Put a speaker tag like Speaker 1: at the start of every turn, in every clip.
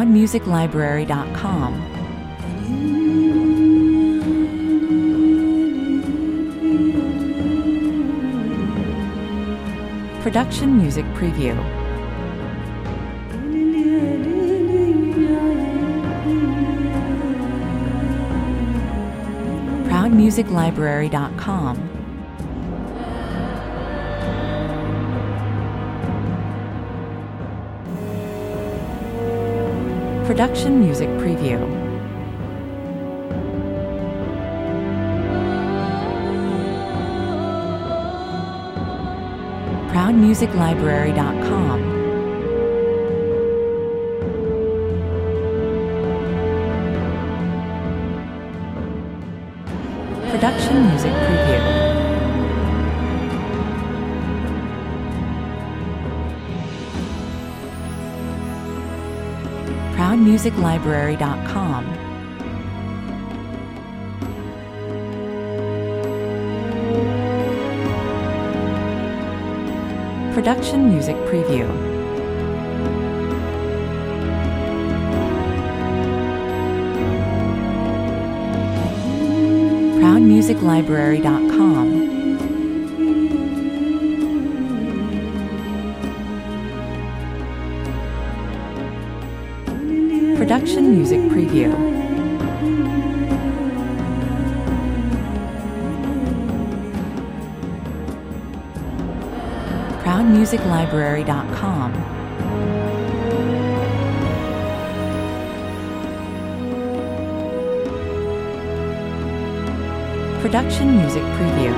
Speaker 1: ProudMusicLibrary.com. Production Music Preview. ProudMusicLibrary.com. Production Music Preview. ProudMusicLibrary.com. Production Music Preview. ProudMusicLibrary.com. Production Music Preview. ProudMusicLibrary.com. Production Music Preview. ProudMusicLibrary.com. Production Music Preview.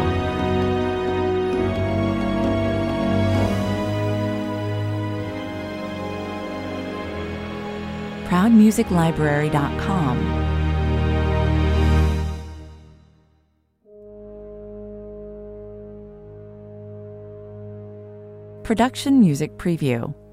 Speaker 1: ProudMusicLibrary.com. Production Music Preview.